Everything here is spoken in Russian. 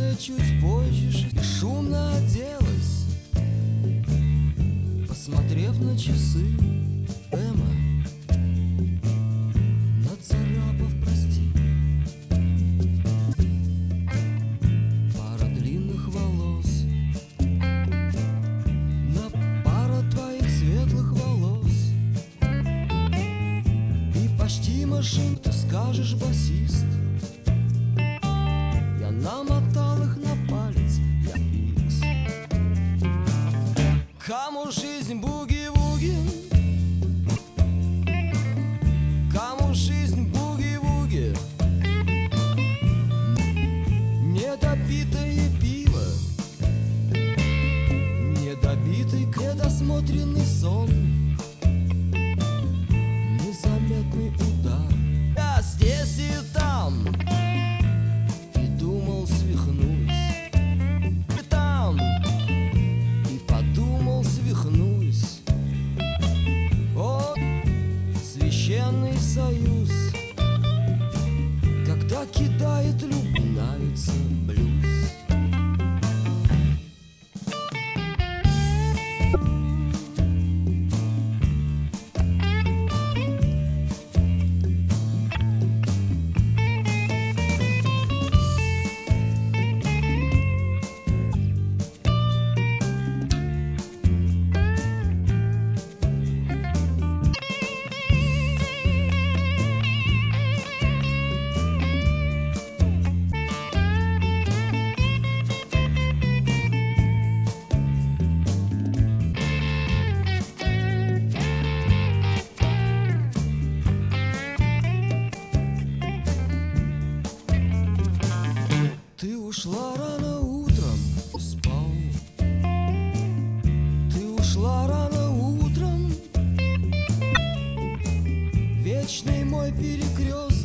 Наверное, чуть позже и шумно оделась, посмотрев на часы. Эмма, нацарапав прости, пара длинных волос, на пара твоих светлых волос, и почти машин, ты скажешь, басист. Я намотал их на палец, я пикс. Кому жизнь буги-вуги, кому жизнь буги-вуги, недопитое пиво, недобитый, недосмотренный сон, незаметный удар. Я здесь и там, и думал, свихнусь, и там, и подумал, свихнусь. О, священный союз, когда кидает любовь, нравится блюз. Ты ушла рано утром, спал. Ты ушла рано утром, вечный мой перекрест.